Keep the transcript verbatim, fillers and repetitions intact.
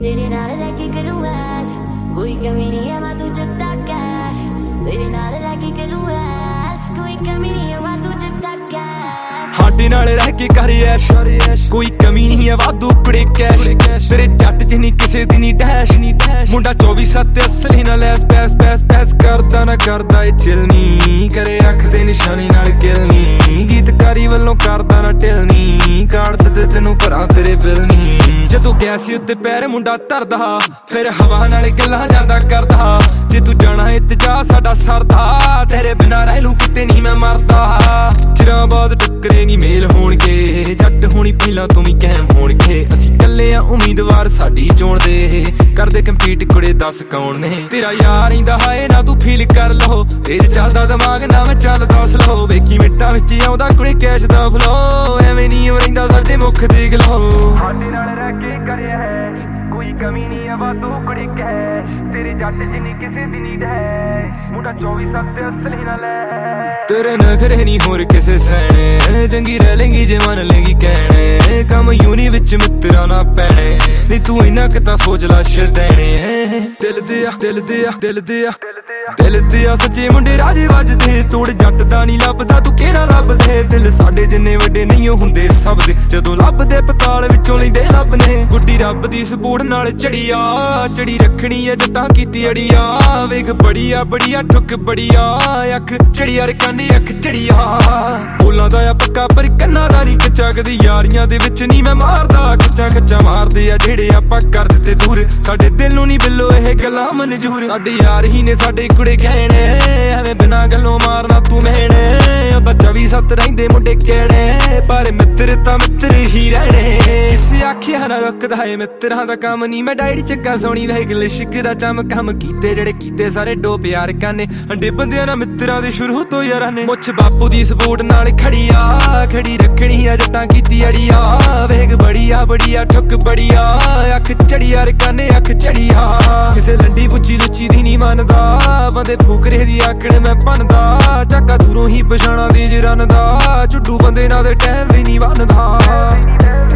तेरे नाल रह के करूं ऐश, कोई कमी नहीं है मैं तुझे तक कैश। तेरे नाल रह के करूं ऐश, कोई कमी नहीं है मैं तुझे तक कैश। हाडे नाल रह के कर ऐश, कोई कमी नहीं है वादू पड़े कैश। तेरे जट च नहीं किसे दी नी डैश, मुंडा चौबी सत्त असली ना लैस पैस पैस पैस करदा ना करदा ए चिलनी करे अख दे निशानी नाल किलनी। गीतकारी वल्लों करदा ना टिलनी, काड़ ते तेनू भरा तेरे बिलनी। जदों गया सी उत्ते पैर मुंडा धरदा, फिर हवा नाल गल्लां जांदा करदा। जे तू जाना ए ते जा साडा सरदा, तेरे बिना रह लूं किते नहीं मैं मरदा। चिरां बाद टक्करे नी मेल होणगे, जट होणी पहलां तूं वी कैम होणगे। असीं कल्ले आ उम्मीदवार साडी चोण दे, करदे कंपीट कुड़े दस कौन ने। तेरा यार इंदा हाए ना तू फील कर लो, तेज चलदा दिमाग ना मैं चलदा स्लो। वेखी मिट्टां विच आउंदा कुड़े कैश दा फ्लो, एवें नी रहिंदा साडे मुख देख लो। साडे नाल रह के करिया है, कोई कमी नहीं है वादू कुड़े कैश। तेरे जट जिन्नी किसे दी नी डैश, मुंडा चौबी सत्त असली ना लै। तेरे नखरे नी होर किसे सैने, चंगी रह लेंगी जे मन लेगी कहने। कम यूनी विच मित्रा ना पैने, नी तू इन्ना कि तां सोच ला शरदैने। दिल दिया दिल दिया दिल दिया दिल दिया सच्चे मुंडे राजे वजदे, तोड़ जट दा नी लभदा तू केड़ा लभदे। दिल साडे जिन्ने वड्डे नहीं हुंदे सब दे, जदों लभदे पताल विचों लैंदे रब ने। गुड्डी रब दी सपोर्ट नाल चढ़िया, चढ़ी रखनी है जटां कीती अड़िया। वेख बड़िया बड़िया ठुक बड़िया, अख चढ़िया रे काने अख चढ़िया। बोलां दा आ पक्का पर कन्ना दा नी कच्चा, कदी यारियां दे विच नी मैं मारदा। कच्चा कच्चा मारदे आ जेड़े आपां कर दित्ते दूर, साडे दिल नूं नी बिल्लो एह गल्लां मनजूर। साडे यार ही ने साडे कुड़े कहने, एवें बिना गल्लों मारना तू महने। ओह तां चौबी सत्त रहिंदे मुंडे कहने, पर मित्र तां मित्र ही रहने। इसे आखिया ना रुकदा है मित्रां दा कम नी, मैं डायरी चक्का सोनी वेख लिशक दा चम कम कीते जेड़े कीते सारे डो प्यार काने। हंडे बंदियां ना मित्रां दे शुरू तो यारां ने, मुछ बापू दी सपोर्ट नाल खड़िया, खड़ी रखनी है जटां कीती अड़िया। वेख बड़िया बड़िया ठुक बड़िया, अख चढ़िया रे काने अख चढ़िया। किसे लंडी पुच्ची लुच्ची दी नी मनदा, बंदे फूकरे दी आकड़ मैं बनदा। झक्का दूरों ही पछाणा दी जरन दा, झुड्डू बंदे नाल दे टैम भी नी बनदा।